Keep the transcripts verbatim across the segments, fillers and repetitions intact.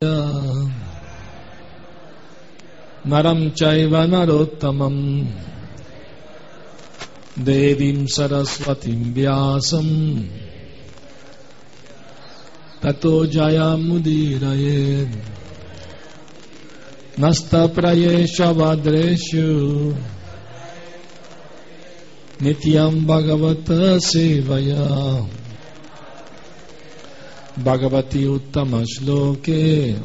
Naram chaiva narottamam Devim saraswatim vyasam Tato jayamudiraye Nasta prayesha vadreshu Nityam bhagavata sevaya Bhagavati uttama shloke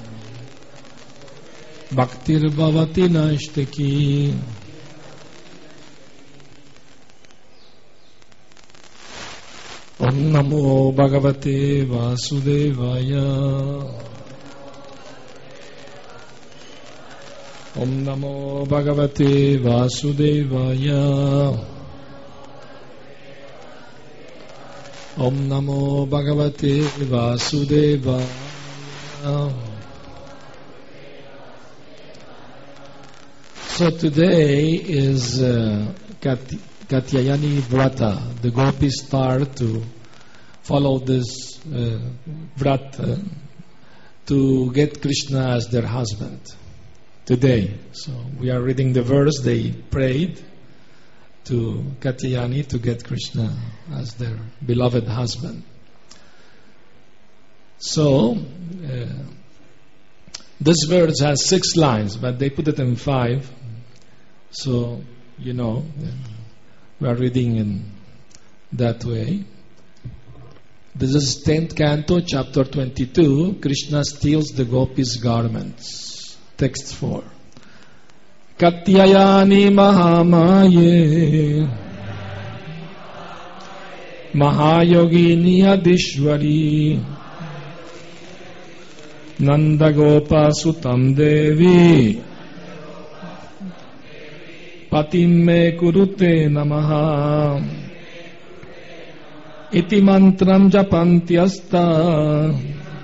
Bhaktir bhavati nashtaki Om namo bhagavate vasudevaya Om namo bhagavate vasudevaya Om namo bhagavate vasudevaya So today is uh, Kat- Katyayani Vrata. The gopis start to follow this uh, Vrata to get Krishna as their husband today. So we are reading the verse they prayed to Katyayani to get Krishna as their beloved husband. So uh, this verse has six lines, but they put it in five. So, you know, we are reading in that way. This is tenth canto, chapter twenty-two. Krishna steals the gopis' garments. Text four. Katyayani mahamaye Mahayogini adishwari Nandagopa sutam devi Patimme kurute namaha Iti mantram japantyasta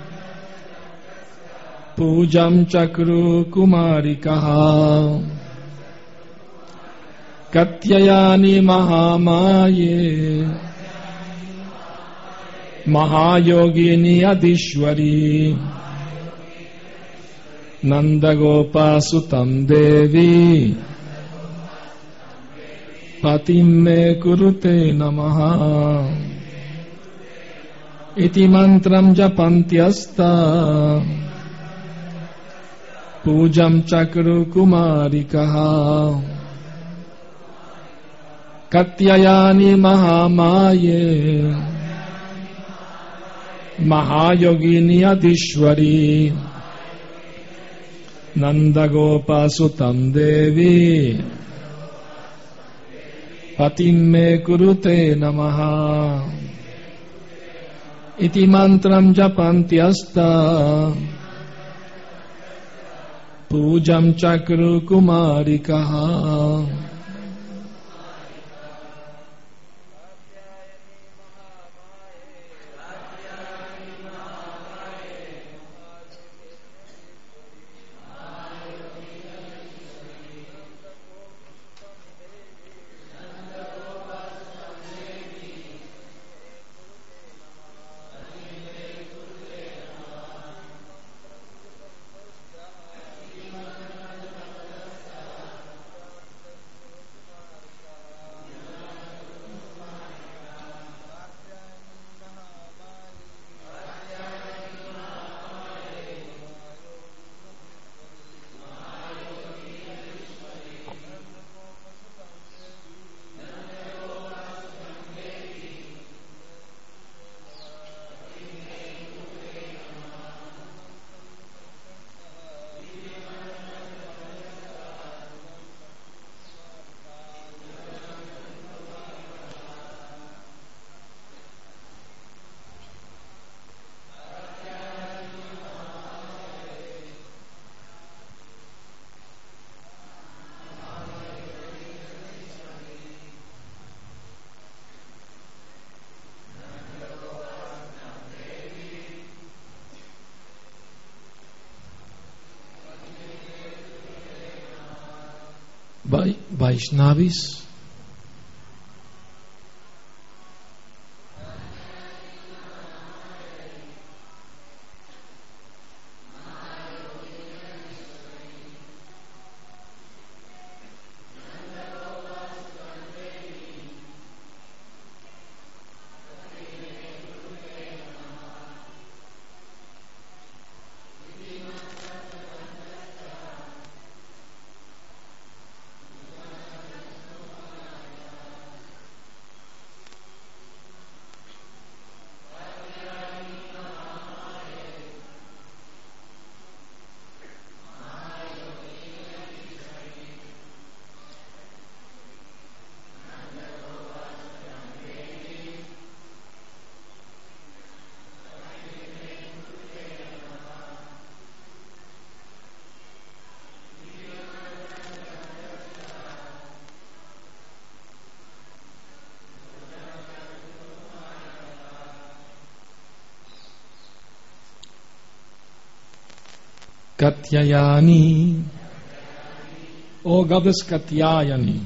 Pujam chakru kumarikaha Katyayani mahamaye Mahayogini adishwari Nandagopa sutam devi Patimme kurute namaha Iti mantram japantyasta Pujam chakru kumarikaha Katyayani mahamaye Mahayogini adishwari Nandagopa sutam devi Patimme kurute namaha Iti mantram japantyasta Pujam chakru kumarikaha Vai- Vaishnavis. Katyayani, O Goddess Katyayani,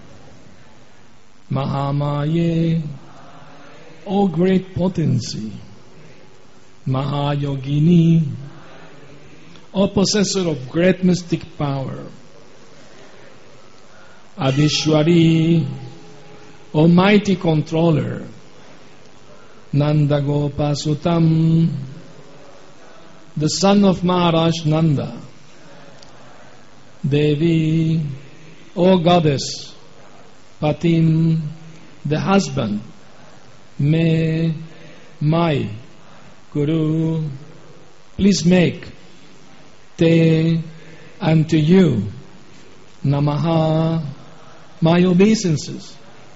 Mahamaye, O great potency, Mahayogini, O possessor of great mystic power, Adishwari, O mighty controller, Nandagopa Sutam, the son of Maharaj Nanda, Devi, O goddess, Patim, the husband, Me, my, Guru, please make, Te, unto you, Namaha, my obeisances.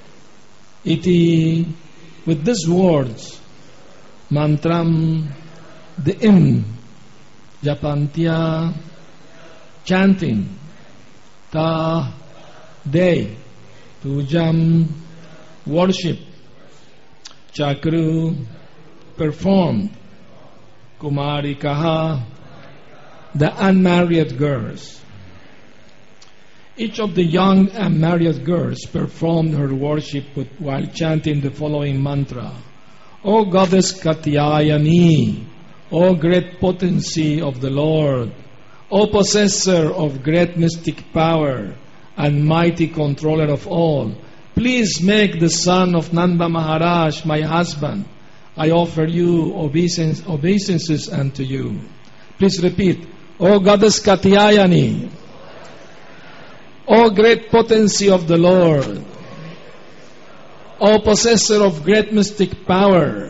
Iti, with these words, Mantram, the hymn, Japantya, chanting, Ta, day, Pujam, worship, Chakru, performed, Kumarikaha, the unmarried girls. Each of the young unmarried girls performed her worship with, while chanting the following mantra. O Goddess Katyayani, O great potency of the Lord, O possessor of great mystic power and mighty controller of all, please make the son of Nanda Maharaj my husband. I offer you obeisance, obeisances unto you. Please repeat. O Goddess Katyayani, O great potency of the Lord, O possessor of great mystic power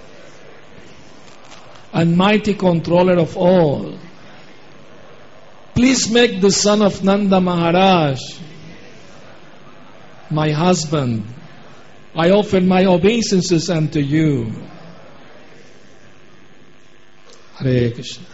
and mighty controller of all, please make the son of Nanda Maharaj my husband. I offer my obeisances unto you. Hare Krishna.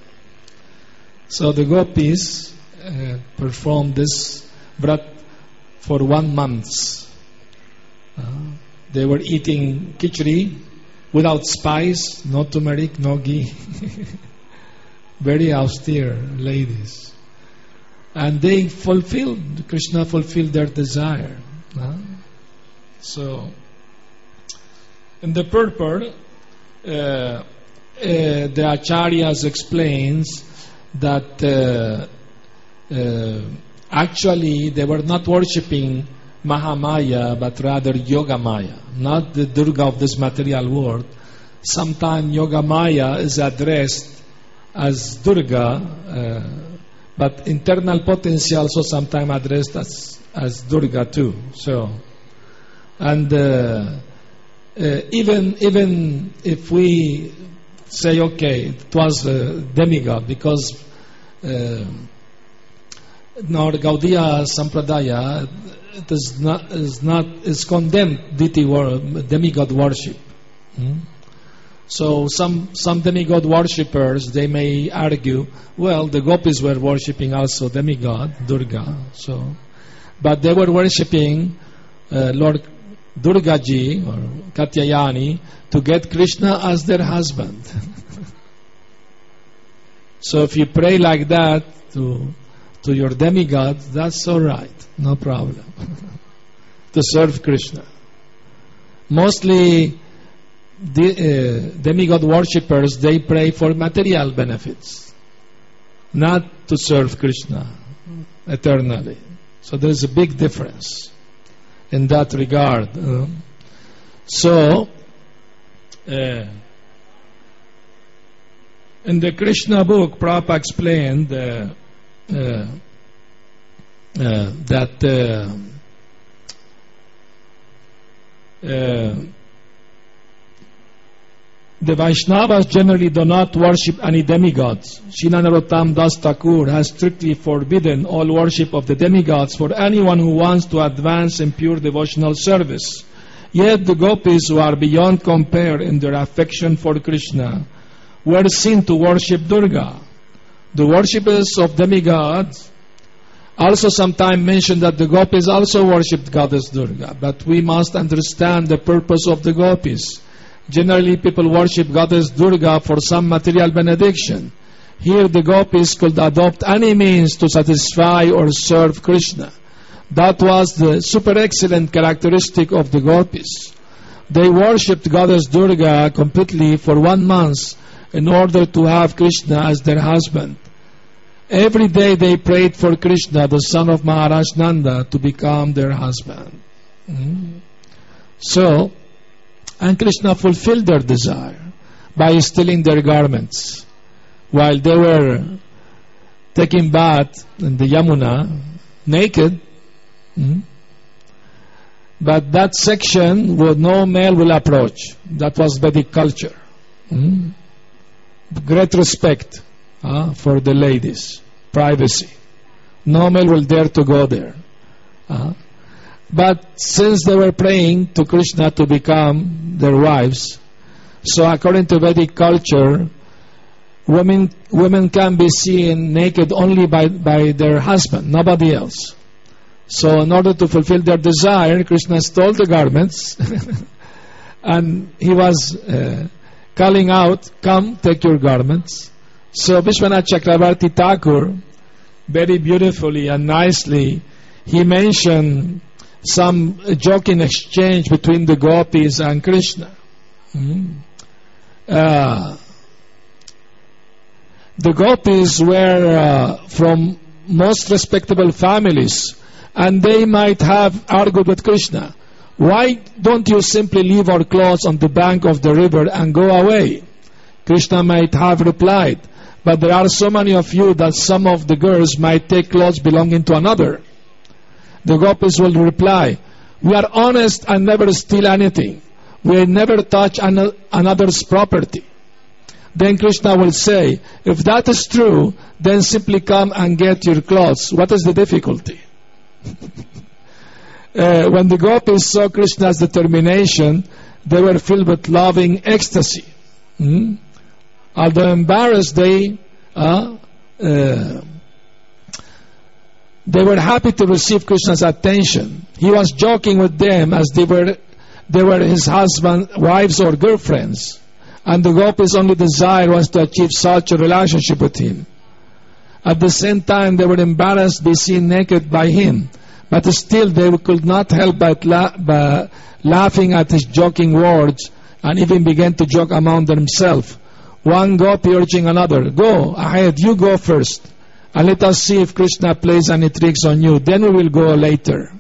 So the gopis uh, performed this vrat for one month. Uh, they were eating khichdi without spice, no turmeric, no ghee. Very austere ladies. And they fulfilled, Krishna fulfilled their desire. Uh, so, in the purport, uh, uh, the Acharyas explains that uh, uh, actually they were not worshipping Mahamaya but rather Yogamaya, not the Durga of this material world. Sometimes Yogamaya is addressed as Durga, uh, but internal potency also sometimes addressed as, as Durga too. So, and uh, uh, even even if we say, okay, it was a demigod, because uh, in our Gaudiya Sampradaya, it is not is not is condemned deity wor- demigod worship. Hmm? So some some demigod worshippers, they may argue, well, the gopis were worshipping also demigod Durga, so, but they were worshipping uh, Lord Durgaji or Katyayani to get Krishna as their husband. So if you pray like that to to your demigod, that's all right, no problem. To serve Krishna. Mostly the uh, demigod worshippers, they pray for material benefits, not to serve Krishna eternally. So there's a big difference in that regard. Uh, so, uh, in the Krishna book, Prabhupada explained uh, uh, uh, that uh, uh, the Vaishnavas generally do not worship any demigods. Srila Narottam Das Thakur has strictly forbidden all worship of the demigods for anyone who wants to advance in pure devotional service. Yet the gopis, who are beyond compare in their affection for Krishna, were seen to worship Durga. The worshippers of demigods also sometimes mention that the gopis also worshipped Goddess Durga, but we must understand the purpose of the gopis. Generally, people worship Goddess Durga for some material benediction. Here the gopis could adopt any means to satisfy or serve Krishna. That was the super excellent characteristic of the gopis. They worshipped Goddess Durga completely for one month in order to have Krishna as their husband. Every day they prayed for Krishna, the son of Maharaj Nanda, to become their husband. Mm. So, and Krishna fulfilled their desire by stealing their garments. While they were taking bath in the Yamuna, naked, mm, but that section where no male will approach. That was Vedic culture. Mm. Great respect uh, for the ladies. Privacy. No male will dare to go there. Uh, but since they were praying to Krishna to become their wives, so according to Vedic culture, women women can be seen naked only by, by their husband, nobody else. So in order to fulfill their desire, Krishna stole the garments and he was uh, calling out, "Come, take your garments." So Vishwanath Chakravarti Thakur, very beautifully and nicely, he mentioned some joking exchange between the gopis and Krishna. Mm-hmm. Uh, the gopis were uh, from most respectable families, and they might have argued with Krishna. "Why don't you simply leave our clothes on the bank of the river and go away?" Krishna might have replied, "But there are so many of you that some of the girls might take clothes belonging to another." The gopis will reply, "We are honest and never steal anything. We never touch an another's property." Then Krishna will say, "If that is true, then simply come and get your clothes. What is the difficulty?" uh, when the gopis saw Krishna's determination, they were filled with loving ecstasy. Hmm? Although embarrassed, they uh, uh, they were happy to receive Krishna's attention. He was joking with them as they were they were his husband, wives or girlfriends, and the gopis' only desire was to achieve such a relationship with him. At the same time, they were embarrassed to be seen naked by him, but still they could not help but la by laughing at his joking words, and even began to joke among themselves. One gopi urging another, "Go ahead, you go first, and let us see if Krishna plays any tricks on you. Then we will go later."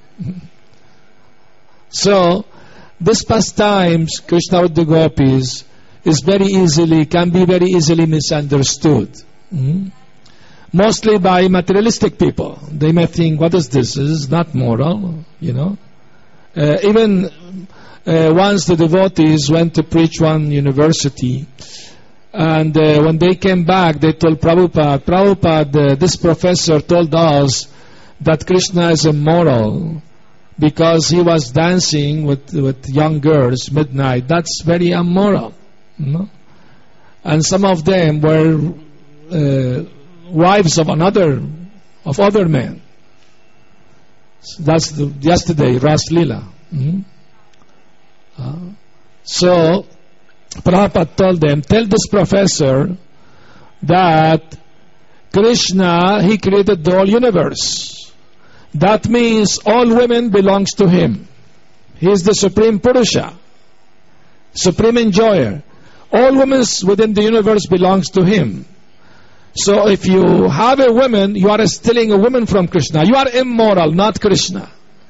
So, this pastimes, Krishna with the gopis, is very easily, can be very easily misunderstood. Mm-hmm. Mostly by materialistic people. They may think, "What is this? This is not moral," you know. Uh, even uh, once the devotees went to preach one university, and uh, when they came back, they told Prabhupada, Prabhupada, uh, this professor told us that Krishna is immoral because he was dancing with, with young girls midnight. That's very immoral. You know? And some of them were uh, wives of another, of other men. So that's the, yesterday, Ras Lila. Mm-hmm. uh, so, Prabhupada told them, "Tell this professor that Krishna, he created the whole universe. That means all women belongs to him. He is the supreme Purusha, supreme enjoyer. All women within the universe belongs to him. So if you have a woman, you are stealing a woman from Krishna. You are immoral, not Krishna.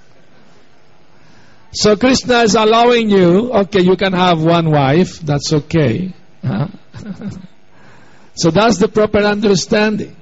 So Krishna is allowing you, okay, you can have one wife, that's okay." Huh? So that's the proper understanding.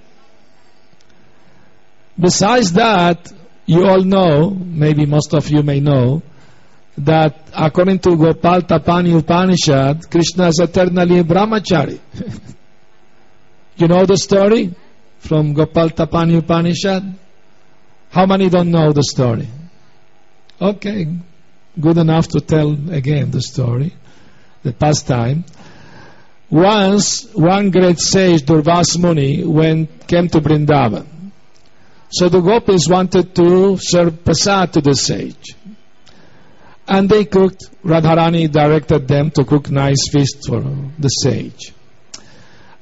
Besides that, you all know, maybe most of you may know, that according to Gopal Tapani Upanishad, Krishna is eternally brahmachari. You know the story from Gopal Tapani Upanishad? How many don't know the story? Okay, good enough to tell again the story, the pastime. Once, one great sage, Durvas Muni, went, came to Vrindavan. So the gopis wanted to serve prasad to the sage. And they cooked, Radharani directed them to cook nice feast for the sage.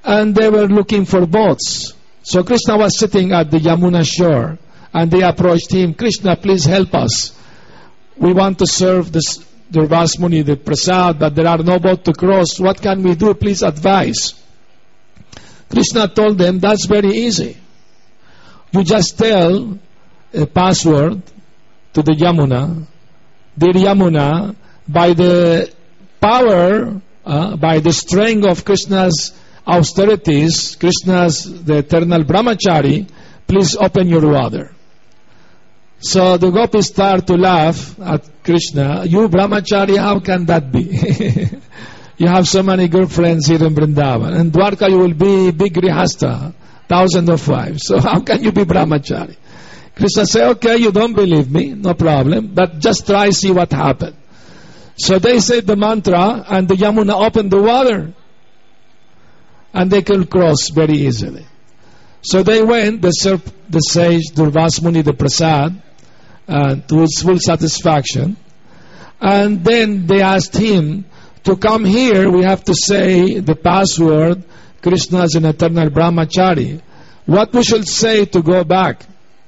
and they were looking for boats. So Krishna was sitting at the Yamuna shore, and they approached him. Krishna, please help us. We want to serve this Durvas Muni, the prasad, but there are no boat to cross. What can we do? Please advise. Krishna told them, that's very easy. You just tell a password to the Yamuna. Dear Yamuna, by the power, uh, by the strength of Krishna's austerities, Krishna's the eternal brahmachari, please open your water. So the gopis start to laugh at Krishna. You brahmachari, how can that be? You have so many girlfriends here in Vrindavan. In Dwarka you will be big grihasta, thousand of wives. So how can you be brahmachari? Krishna say, okay, you don't believe me, no problem, but just try see what happened. So they said the mantra, and the Yamuna opened the water, and they could cross very easily. So they went, they served the sage Durvas Muni the prasad, uh, to his full satisfaction, and then they asked him, to come here we have to say the password, Krishna is an eternal brahmachari. What we should say to go back?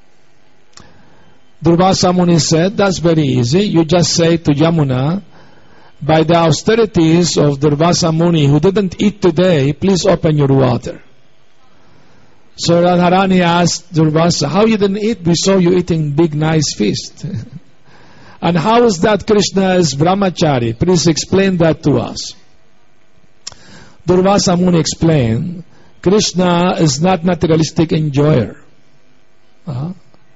Durvasa Muni said, that's very easy. You just say to Yamuna, by the austerities of Durvasa Muni, who didn't eat today, please open your water. So Radharani asked Durvasa, how you didn't eat? We saw you eating big nice feast. And how is that Krishna is brahmachari? Please explain that to us. Durvasa Muni explained, Krishna is not materialistic enjoyer. Uh-huh.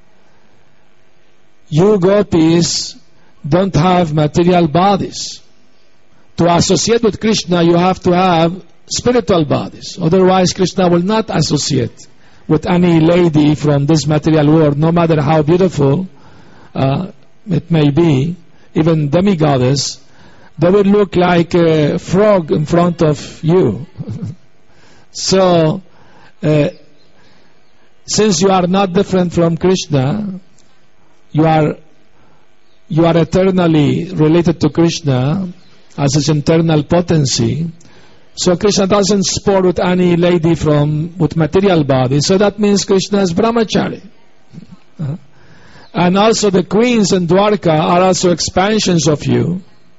You gopis don't have material bodies. To associate with Krishna, you have to have spiritual bodies. Otherwise, Krishna will not associate with any lady from this material world, no matter how beautiful uh, it may be, even demigoddess. They will look like a frog in front of you. So, uh, since you are not different from Krishna, you are you are eternally related to Krishna as his internal potency. So Krishna doesn't sport with any lady from with material body. So that means Krishna is brahmachari. Uh, and also the queens in Dwarka are also expansions of you.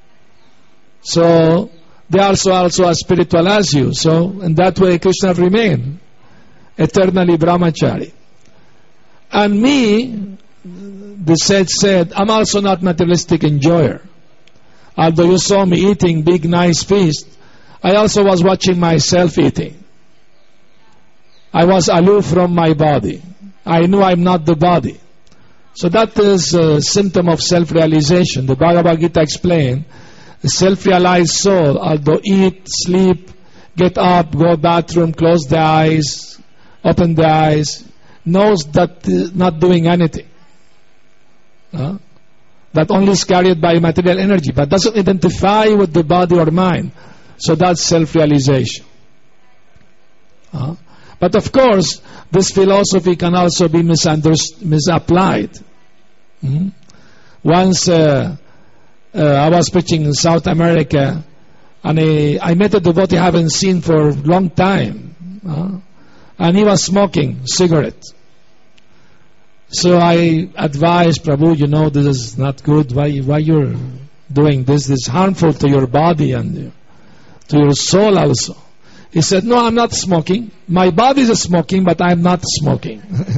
So they are also, also as spiritual as you. So in that way Krishna remain eternally brahmachari. And me, the sage said, I'm also not materialistic enjoyer. Although you saw me eating big nice feast, I also was watching myself eating. I was aloof from my body. I knew I'm not the body. So that is a symptom of self-realization. The Bhagavad Gita explained, a self-realized soul, although eat, sleep, get up, go bathroom, close the eyes, open the eyes, knows that uh, not doing anything. Uh, that only is carried by material energy, but doesn't identify with the body or mind. So that's self-realization. Uh, but of course, this philosophy can also be misunderstood, misapplied. Mm-hmm. Once uh, uh, I was preaching in South America, and I, I met a devotee I haven't seen for a long time, uh, and he was smoking cigarette. So I advised Prabhu, you know, this is not good. Why, why you're doing this? This is harmful to your body and to your soul also. He said, no, I'm not smoking. My body is smoking, but I'm not smoking.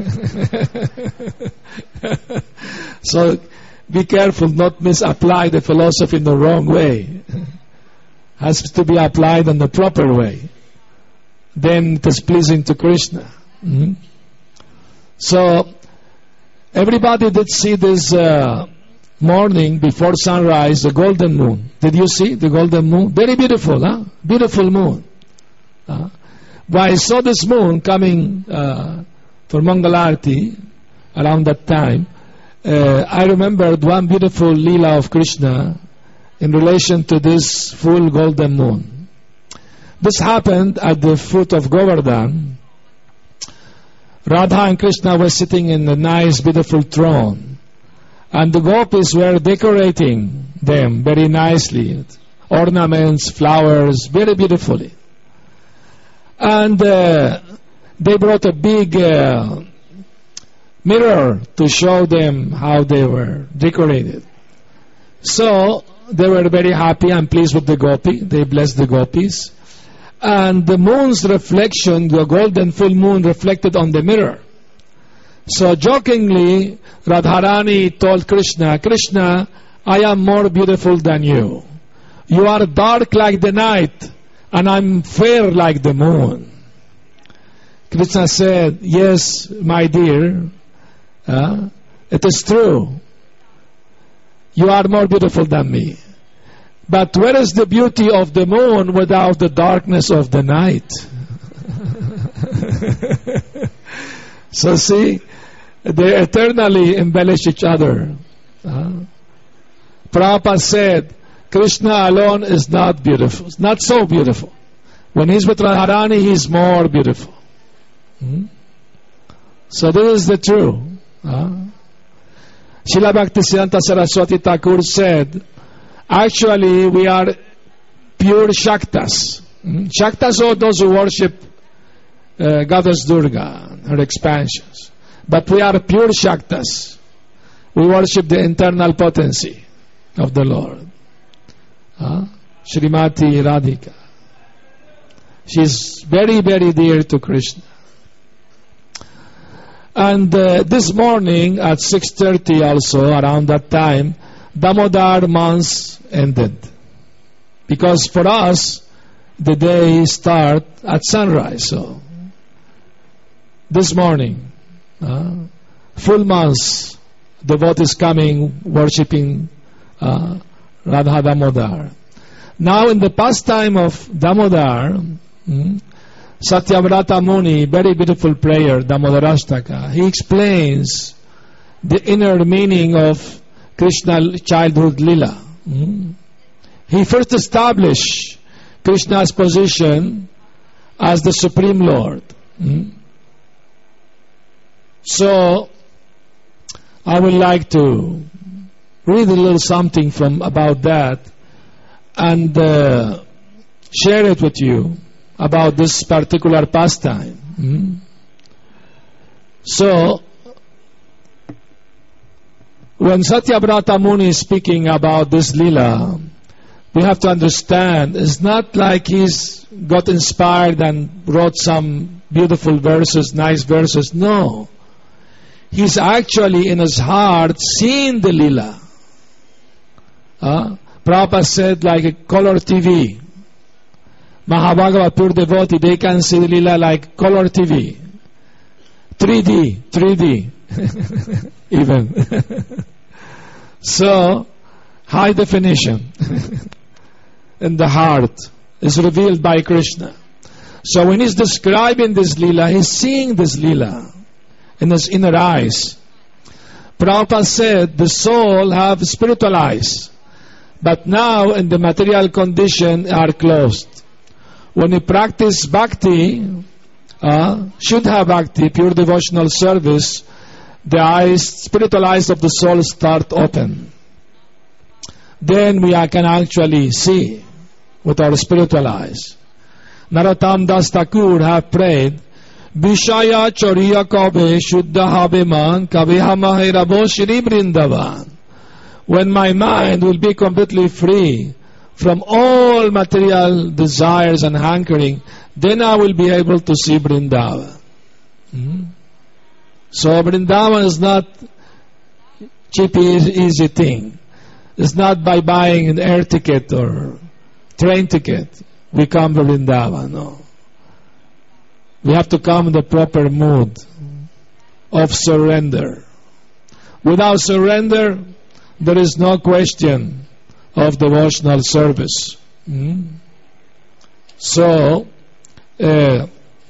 So be careful not misapply the philosophy in the wrong way. Has to be applied in the proper way. Then it is pleasing to Krishna. Mm-hmm. So everybody did see this uh, morning before sunrise, the golden moon. Did you see the golden moon? Very beautiful, huh? Beautiful moon. Uh, when I saw this moon coming uh, for Mangalarti around that time, uh, I remembered one beautiful Leela of Krishna in relation to this full golden moon. This happened at the foot of Govardhan. Radha and Krishna were sitting in a nice, beautiful throne. And the gopis were decorating them very nicely. Ornaments, flowers, very beautifully. And uh, they brought a big uh, mirror to show them how they were decorated. So they were very happy and pleased with the gopi. They blessed the gopis. And the moon's reflection, the golden full moon, reflected on the mirror. So jokingly, Radharani told Krishna, Krishna, I am more beautiful than you. You are dark like the night, and I'm fair like the moon. Krishna said, yes, my dear, uh, it is true. You are more beautiful than me. But where is the beauty of the moon without the darkness of the night? So see, they eternally embellish each other. Uh, Prabhupada said, Krishna alone is not beautiful, not so beautiful. When he's with Radharani, he's more beautiful. Hmm? So this is the truth. Uh, Srila Bhaktisiddhanta Saraswati Thakur said, actually we are pure Shaktas. Hmm? Shaktas are those who worship uh, Goddess Durga, her expansions. But we are pure Shaktas. We worship the internal potency of the Lord. Uh, Srimati Radhika. She is very, very dear to Krishna. And uh, this morning at six thirty also, around that time, Damodar months ended. Because for us, the day starts at sunrise. So, this morning, uh, full months, devotees coming, worshipping uh, Radha Damodar. Now in the pastime of Damodar, hmm, Satyavrata Muni, very beautiful prayer, Damodarastaka, he explains the inner meaning of Krishna childhood lila. Hmm. He first established Krishna's position as the Supreme Lord. Hmm. So, I would like to read a little something from about that and uh, share it with you about this particular pastime. Hmm? So, when Satyavrata Muni is speaking about this lila, we have to understand it's not like he's got inspired and wrote some beautiful verses, nice verses. No. He's actually in his heart seeing the lila. Uh, Prabhupada said like a color T V. Mahabhagavad pure devotee, they can see the lila like color T V. three D, three D. Even. So, high definition. In the heart is revealed by Krishna. So when he's describing this lila, he's seeing this lila in his inner eyes. Prabhupada said the soul have spiritual eyes, but now in the material condition are closed. When you practice bhakti, uh, should have bhakti, pure devotional service, the eyes, spiritual eyes of the soul start open. Then we can actually see with our spiritual eyes. Narottam Das Thakur have prayed, Vishaya Choriya Kabe Shuddha Habe Man Kabe Hamahe Rabo Shri Vrindavan. When my mind will be completely free from all material desires and hankering, then I will be able to see Vrindavan. Hmm? So Vrindavan is not cheap, easy thing. It's not by buying an air ticket or train ticket we come to Vrindavan. No. We have to come in the proper mood of surrender. Without surrender, there is no question of devotional service. Hmm? So, uh,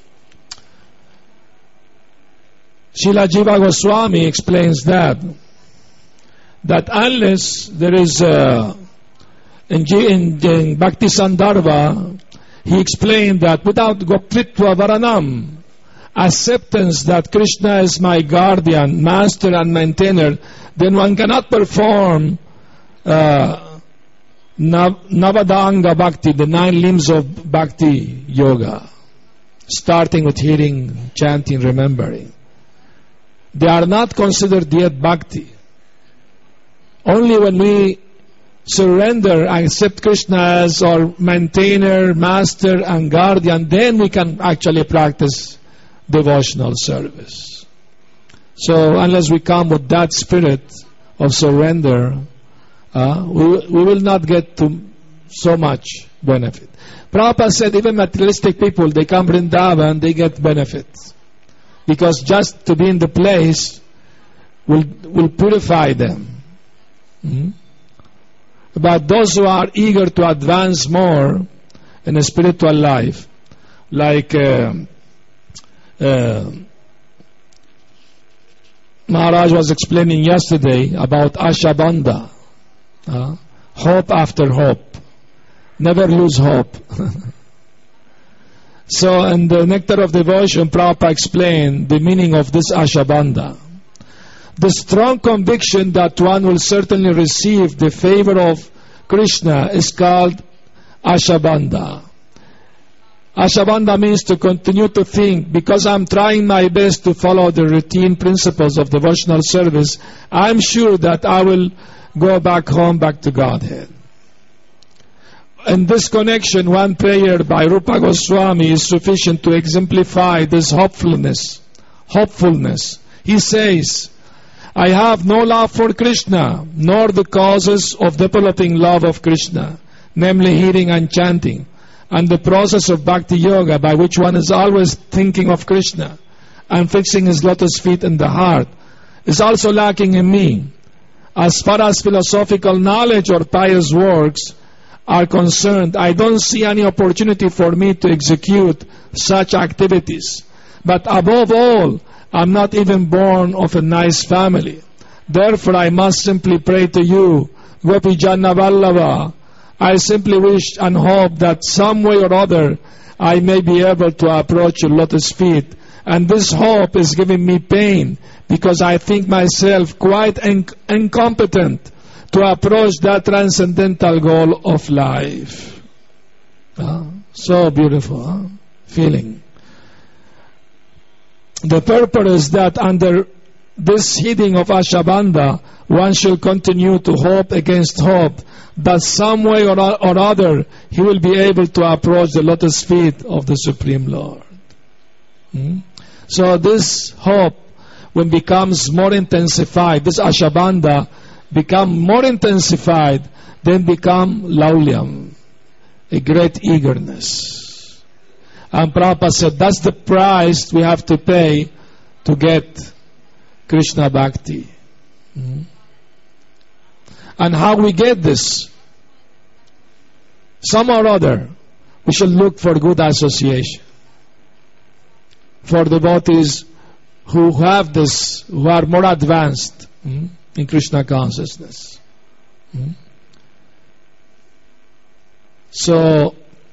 Srila Jiva Goswami explains that that unless there is uh, in, in, in Bhakti Sandarbha, he explained that without Goptritva Varanam, acceptance that Krishna is my guardian, master and maintainer, then one cannot perform uh, Nav- Navadanga Bhakti, the nine limbs of Bhakti Yoga. starting with hearing, chanting, remembering. They are not considered yet bhakti. Only when we surrender and accept Krishna as our maintainer, master and guardian, then we can actually practice devotional service. So unless we come with that spirit of surrender, uh, we, we will not get to so much benefit. Prabhupada said even materialistic people, they come Vrindavan, they get benefits. Because just to be in the place will, will purify them. Mm-hmm. But those who are eager to advance more in a spiritual life, like uh, uh, Maharaj was explaining yesterday about Ashabandha, uh, hope after hope, never lose hope. So in the Nectar of Devotion, Prabhupada explained the meaning of this Ashabandha. The strong conviction that one will certainly receive the favor of Krishna is called Ashabandha. Ashabandha means to continue to think, because I'm trying my best to follow the routine principles of devotional service, I'm sure that I will go back home, back to Godhead. In this connection, one prayer by Rupa Goswami is sufficient to exemplify this hopefulness. Hopefulness. He says, I have no love for Krishna, nor the causes of developing love of Krishna, namely hearing and chanting, and the process of bhakti yoga by which one is always thinking of Krishna and fixing his lotus feet in the heart, is also lacking in me. As far as philosophical knowledge or pious works are concerned, I don't see any opportunity for me to execute such activities. But above all, I'm not even born of a nice family. Therefore, I must simply pray to you, Gopi Janna Vallabha. I simply wish and hope that some way or other I may be able to approach your lotus feet. And this hope is giving me pain, because I think myself quite inc- incompetent to approach that transcendental goal of life. Ah, so beautiful, huh? Feeling. The purpose is that under this heeding of Ashabandha, one should continue to hope against hope that some way or, or other he will be able to approach the lotus feet of the Supreme Lord. Hmm? So this hope, when becomes more intensified, this Ashabandha become more intensified, then become laulyam, a great eagerness. And Prabhupada said that's the price we have to pay to get Krishna Bhakti. Mm-hmm. And how we get this? Some or other, we should look for good association. For devotees who have this, who are more advanced mm, in Krishna consciousness. Mm. So,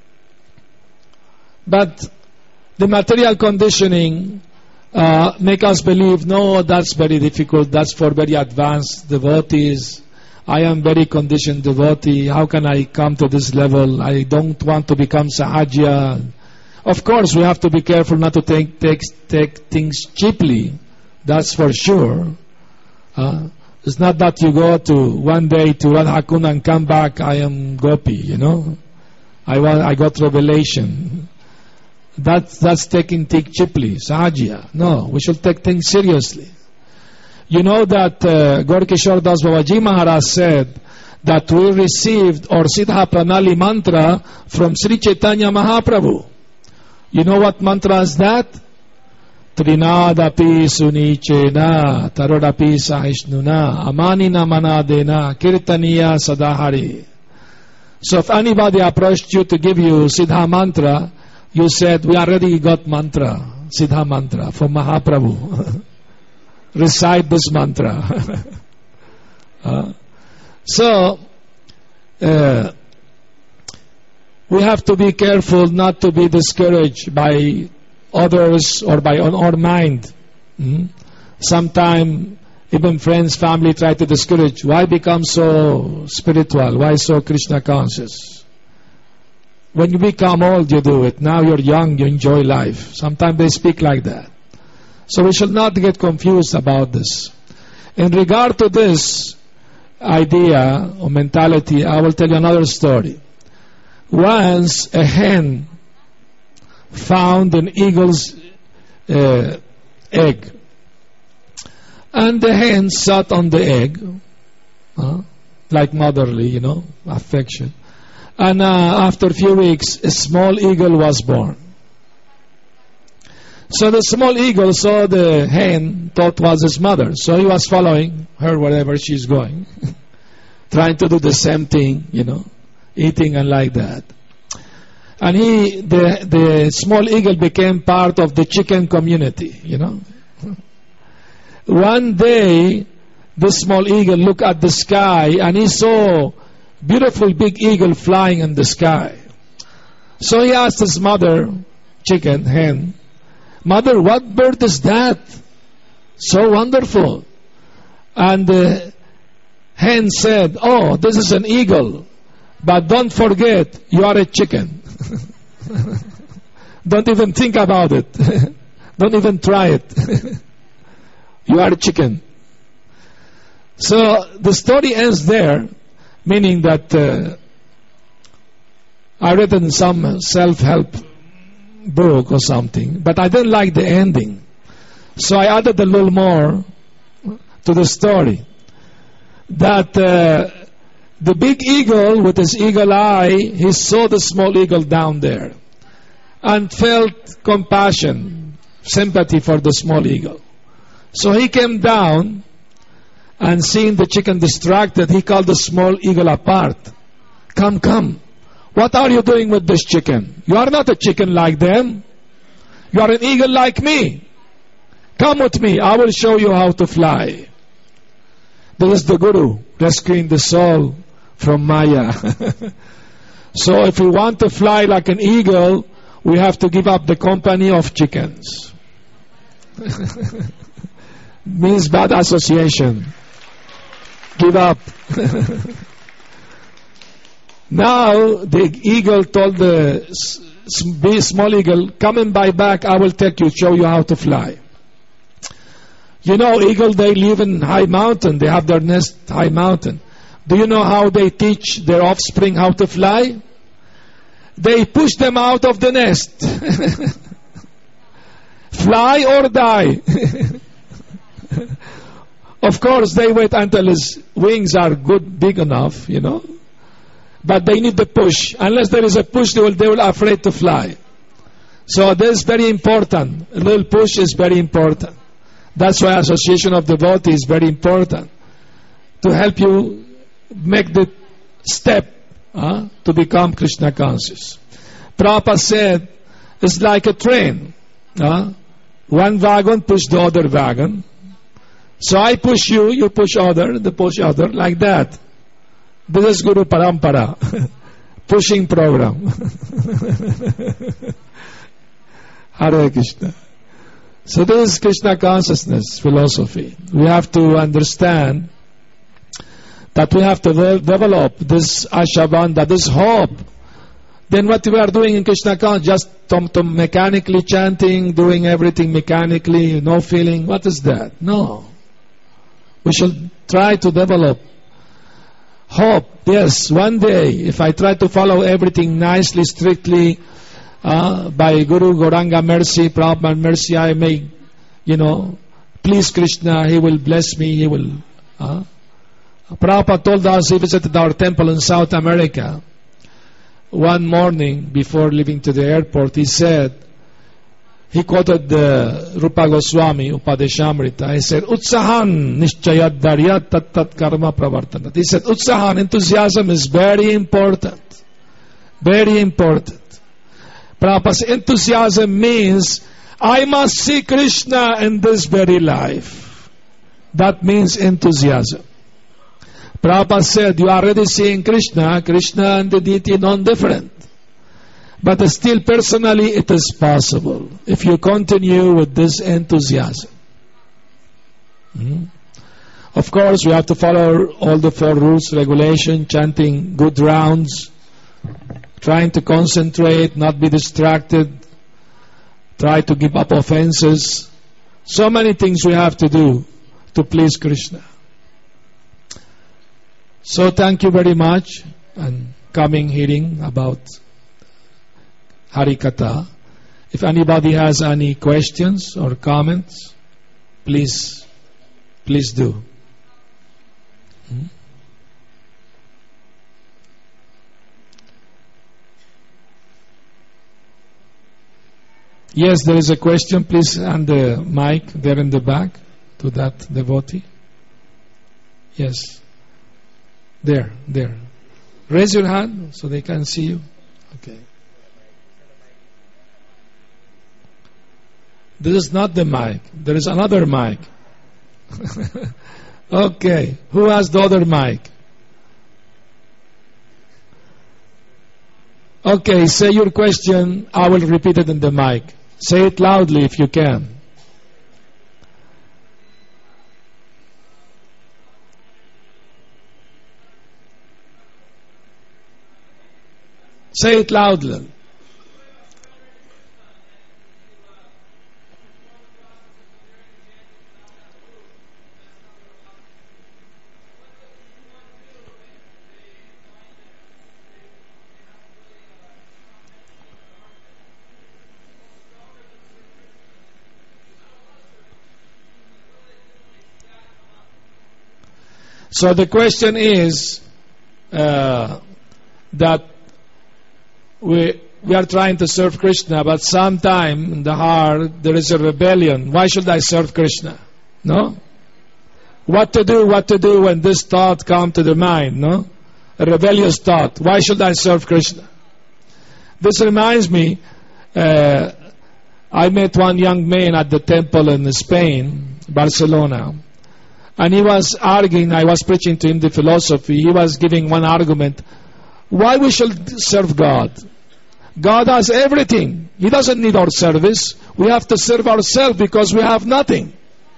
but the material conditioning uh, make us believe, no, that's very difficult, that's for very advanced devotees. I am very conditioned devotee, how can I come to this level? I don't want to become Sahajya. Of course, we have to be careful not to take, take, take things cheaply, that's for sure. Uh, it's not that you go to one day to Radhakund and come back, I am Gopi, you know. I, want, I got revelation. That, that's taking things cheaply, Sahajya. No, we should take things seriously. You know that uh, Gaur Kishore Das Babaji Maharaj said that we received our Siddha Pranali mantra from Sri Chaitanya Mahaprabhu. You know what mantra is that? Trinadapi sunichena tarodapi sahishnuna amanina manadena kirtaniya sadahari. So if anybody approached you to give you Siddha mantra, you said, we already got mantra, Siddha mantra from Mahaprabhu. Recite this mantra. uh, so, uh, we have to be careful not to be discouraged by others or by on our mind. Mm-hmm. Sometimes even friends, family try to discourage. Why become so spiritual? Why so Krishna conscious? When you become old, you do it. Now you're young, you enjoy life. Sometimes they speak like that. So we should not get confused about this. In regard to this idea or mentality, I will tell you another story. Once a hen found an eagle's uh, egg. And the hen sat on the egg, uh, like motherly, you know, affection. And uh, after a few weeks, a small eagle was born. So the small eagle saw the hen, thought was his mother. So he was following her wherever she's going. Trying to do the same thing, you know, eating and like that. And he, the, the small eagle became part of the chicken community, you know. One day, the small eagle looked at the sky and he saw beautiful big eagle flying in the sky. So he asked his mother, chicken, hen, "Mother, what bird is that? So wonderful." And the hen said, "Oh, this is an eagle. But don't forget, you are a chicken." Don't even think about it. Don't even try it. You are a chicken. So the story ends there, meaning that uh, I read in some self-help book or something, but I didn't like the ending. So I added a little more to the story. That uh, the big eagle with his eagle eye, he saw the small eagle down there and felt compassion, sympathy for the small eagle. So he came down and seeing the chicken distracted, he called the small eagle apart. "Come, come. What are you doing with this chicken? You are not a chicken like them. You are an eagle like me. Come with me. I will show you how to fly." This is the Guru rescuing the soul from Maya. So if we want to fly like an eagle, we have to give up the company of chickens. Means bad association. Give up. Now the eagle told the small eagle, "Come and buy back, I will take you, show you how to fly." You know, eagle, they live in high mountain. They have their nest high mountain. Do you know how they teach their offspring how to fly? They push them out of the nest. Fly or die. Of course, they wait until his wings are good, big enough, you know. But they need the push. Unless there is a push, they will, they will afraid to fly. So this is very important. A little push is very important. That's why association of devotees is very important. To help you make the step uh, to become Krishna conscious. Prabhupada said, it's like a train. Uh, one wagon push the other wagon. So I push you, you push other, the push other, like that. This is Guru Parampara. Pushing program. Hare Krishna. So this is Krishna consciousness philosophy. We have to understand that we have to de- develop this ashabandha, this hope. Then what we are doing in Krishna consciousness, just tom tom mechanically chanting, doing everything mechanically, no feeling. What is that? No. We should try to develop hope. Yes, one day, if I try to follow everything nicely, strictly, uh, by Guru Gauranga mercy, Prabhupada mercy, I may, you know, please Krishna, He will bless me, He will. Uh. Prabhupada told us, he visited our temple in South America. One morning, before leaving to the airport, he said, he quoted the Rupa Goswami, Upadeshamrita. He said, "Utsahan nishchayat daryat tat tat karma pravartanat." He said, Utsahan, enthusiasm is very important. Very important. Prabhupada's enthusiasm means, I must see Krishna in this very life. That means enthusiasm. Prabhupada said, you are already seeing Krishna. Krishna and the deity non-different. But still personally it is possible if you continue with this enthusiasm. Mm-hmm. Of course we have to follow all the four rules, regulation, chanting good rounds, trying to concentrate, not be distracted, try to give up offenses. So many things we have to do to please Krishna. So thank you very much and coming hearing about Harikatha. If anybody has any questions or comments, please, please do. Hmm? Yes, there is a question. Please hand the mic there in the back to that devotee. Yes. There, there. Raise your hand so they can see you. Okay. This is not the mic. There is another mic. Okay. Who has the other mic? Okay, say your question. I will repeat it in the mic. Say it loudly if you can. Say it loudly. So the question is uh, that we we are trying to serve Krishna, but sometime in the heart there is a rebellion. Why should I serve Krishna? No? What to do, what to do when this thought comes to the mind, no? A rebellious thought. Why should I serve Krishna? This reminds me, uh, I met one young man at the temple in Spain, Barcelona. And he was arguing, I was preaching to him the philosophy. He was giving one argument. Why we should serve God? God has everything. He doesn't need our service. We have to serve ourselves because we have nothing.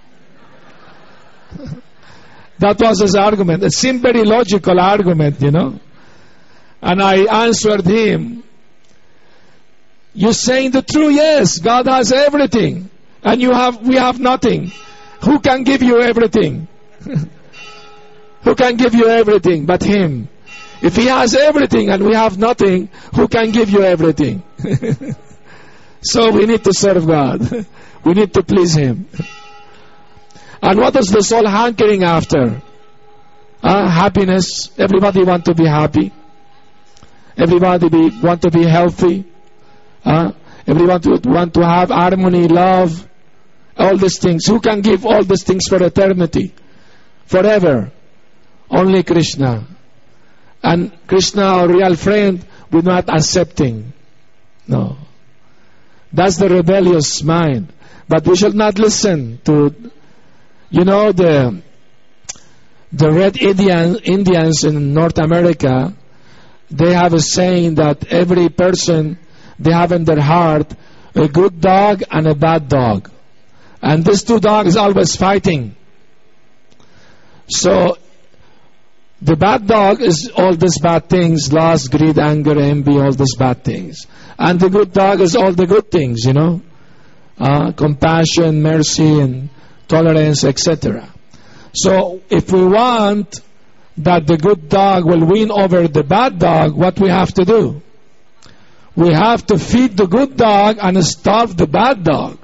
That was his argument. It seemed very logical argument, you know. And I answered him, you're saying the truth, yes. God has everything. And you have, we have nothing. Who can give you everything? Who can give you everything but Him? If He has everything and we have nothing, who can give you everything? So we need to serve God. We need to please Him. And what is the soul hankering after? Uh, happiness. Everybody want to be happy. Everybody be, want to be healthy. Uh, everybody want to have harmony, love. All these things. Who can give all these things for eternity? Forever. Only Krishna. And Krishna, our real friend, we're not accepting. No. That's the rebellious mind. But we should not listen to, you know, the the red Indian, Indians in North America. They have a saying that every person, they have in their heart a good dog and a bad dog. And these two dogs always fighting. So, the bad dog is all these bad things, lust, greed, anger, envy, all these bad things. And the good dog is all the good things, you know. Uh, compassion, mercy, and tolerance, et cetera. So, if we want that the good dog will win over the bad dog, what we have to do? We have to feed the good dog and starve the bad dog.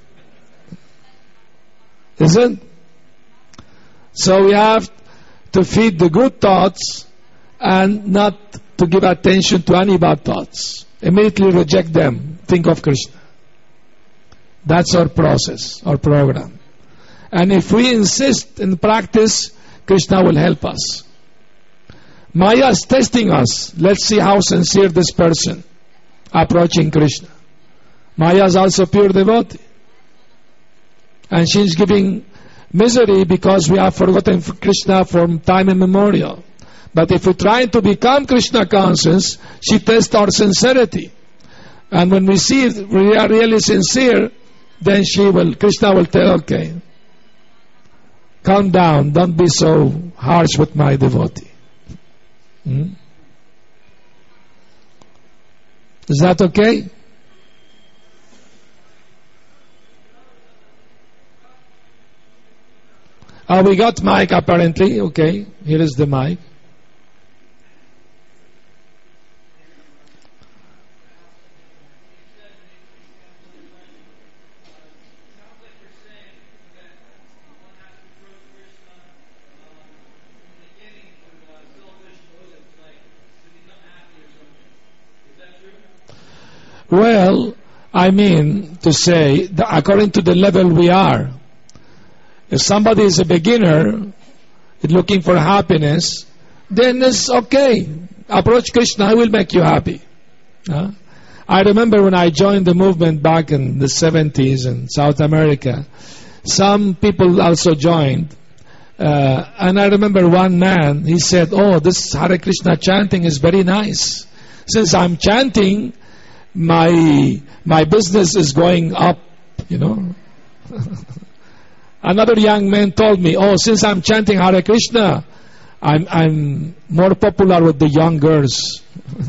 Isn't? So we have to feed the good thoughts and not to give attention to any bad thoughts. Immediately reject them. Think of Krishna. That's our process, our program. And if we insist in practice, Krishna will help us. Maya is testing us. Let's see how sincere this person approaching Krishna. Maya is also pure devotee. And she's giving misery because we have forgotten Krishna from time immemorial. But if we try to become Krishna conscious, she tests our sincerity. And when we see we are really sincere, then she will, Krishna will tell, okay, calm down, don't be so harsh with my devotee. Hmm? Is that okay? Oh, we got mic apparently. Okay, here is the mic. Well, I mean to say that according to the level we are, if somebody is a beginner looking for happiness, then it's okay. Approach Krishna, he will make you happy. Huh? I remember when I joined the movement back in the seventies in South America, some people also joined. Uh, and I remember one man, he said, oh, this Hare Krishna chanting is very nice. Since I'm chanting, my my business is going up, you know. Another young man told me, oh, since I'm chanting Hare Krishna, I'm, I'm more popular with the young girls.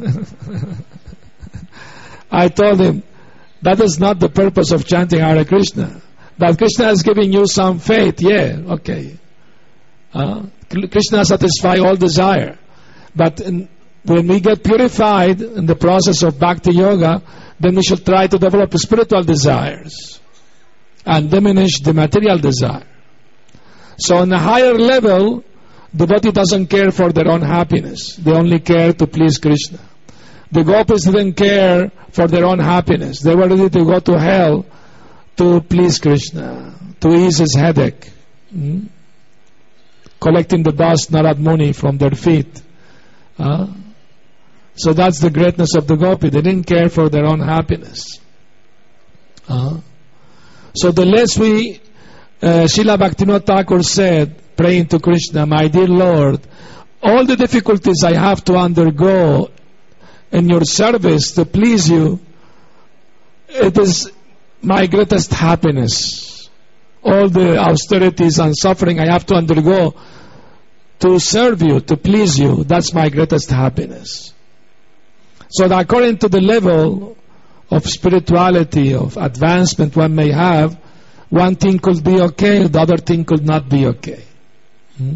I told him, that is not the purpose of chanting Hare Krishna. That Krishna is giving you some faith, yeah, okay. Uh, Krishna satisfies all desire. But in, when we get purified in the process of Bhakti Yoga, then we should try to develop spiritual desires and diminish the material desire. So on a higher level, the devotee doesn't care for their own happiness. They only care to please Krishna. The gopis didn't care for their own happiness. They were ready to go to hell to please Krishna, to ease his headache. Hmm? Collecting the dust, Narad Muni, from their feet. Uh, so that's the greatness of the gopi. They didn't care for their own happiness. Uh, so the less we, uh, Srila Bhaktivinoda Thakur said, praying to Krishna, my dear Lord, all the difficulties I have to undergo in your service to please you, it is my greatest happiness. All the austerities and suffering I have to undergo to serve you, to please you, that's my greatest happiness. So that according to the level of spirituality, of advancement one may have, one thing could be okay, the other thing could not be okay. Hmm?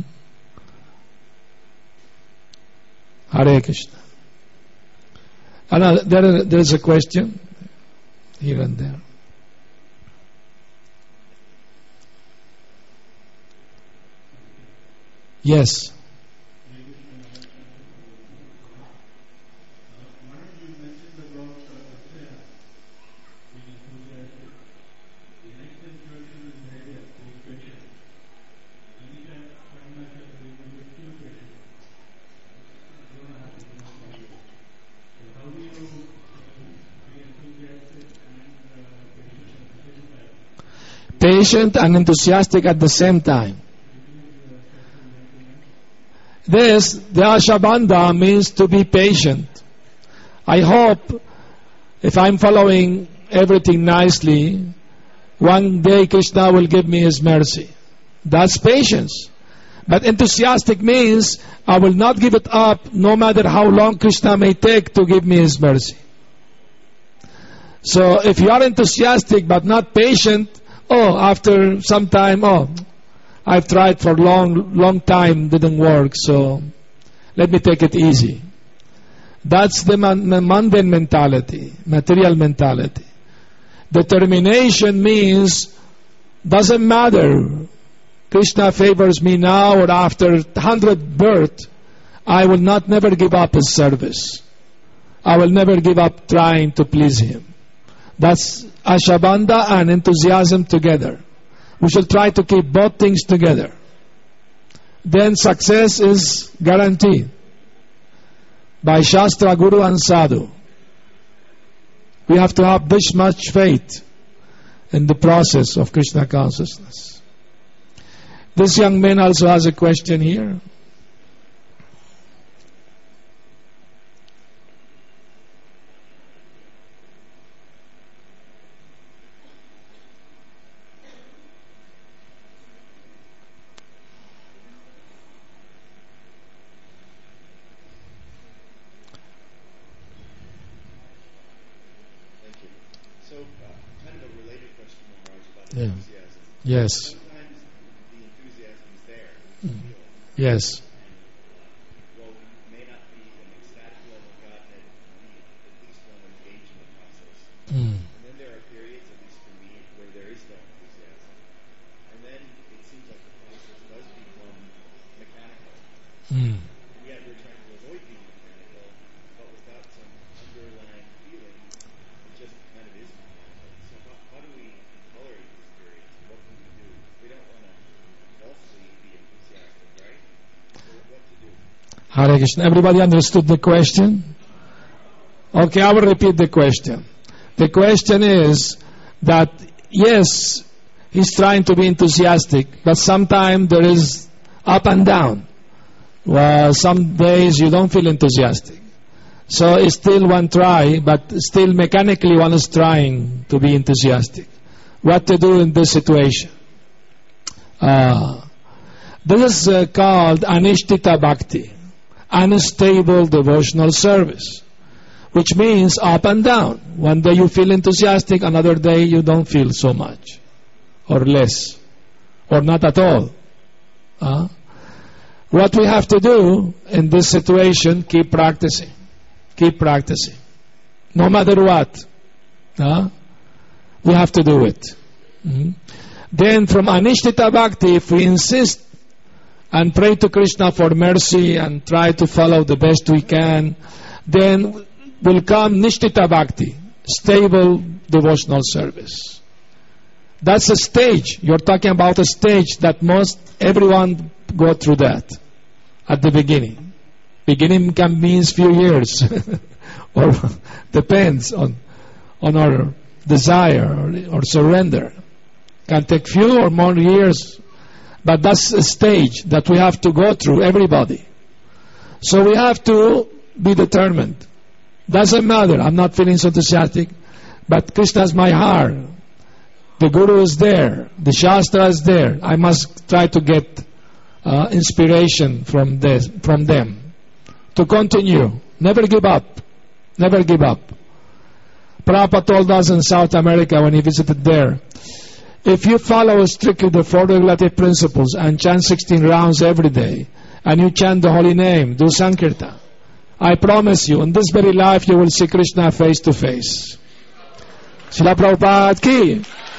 Hare Krishna. And uh, there, there is a question here and there. Yes. Patient and enthusiastic at the same time. This, the Ashabandha, means to be patient. I hope if I'm following everything nicely, one day Krishna will give me His mercy. That's patience. But enthusiastic means I will not give it up no matter how long Krishna may take to give me His mercy. So if you are enthusiastic but not patient, oh, after some time, oh, I've tried for a long, long time, didn't work, so let me take it easy. That's the man, mundane mentality, material mentality. Determination means, doesn't matter, Krishna favors me now or after hundred births, I will not never give up His service. I will never give up trying to please Him. That's Ashabandha and enthusiasm together. We shall try to keep both things together. Then success is guaranteed by Shastra, Guru and Sadhu. We have to have this much faith in the process of Krishna consciousness. This young man also has a question here. Yeah. Yes. Sometimes the enthusiasm is there. Mm. You feel it. Yes. Well, we may not be an ecstatic love of God, that we at least want to engage in the process. Mm. And then there are periods, at least for me, where there is no enthusiasm. And then it seems like the process does become mechanical. Mm. And yet we're trying to avoid being mechanical, but without some underlying feeling, it just kind of is mechanical. So how, how do we tolerate these periods? What can we do? We don't want to falsely be enthusiastic, right? So what to do? Hare Krishna. Everybody understood the question? Okay, I will repeat the question. The question is that, yes, he's trying to be enthusiastic, but sometimes there is up and down. Well, some days you don't feel enthusiastic. So it's still one try, but still mechanically one is trying to be enthusiastic. What to do in this situation? Uh, this is uh, called anishtita bhakti, unstable devotional service, which means up and down. One day you feel enthusiastic, another day you don't feel so much, or less, or not at all. Uh, what we have to do in this situation, keep practicing. Keep practicing. No matter what. Uh, we have to do it. Mm-hmm. Then from anishtita bhakti, if we insist and pray to Krishna for mercy and try to follow the best we can, then will come nishtita bhakti, stable devotional service. That's a stage. You're talking about a stage that most everyone go through that at the beginning. Beginning can means few years, or depends on on our desire or, or surrender. Can take few or more years, but that's a stage that we have to go through, everybody. So we have to be determined. Doesn't matter, I'm not feeling so enthusiastic, but Krishna's my heart. The Guru is there, the Shastra is there. I must try to get uh, inspiration from this, from them, to continue. Never give up. Never give up. Prabhupada told us in South America when he visited there, if you follow strictly the four regulative principles and chant sixteen rounds every day, and you chant the holy name, do Sankirtan, I promise you, in this very life you will see Krishna face to face. Srila Prabhupada ki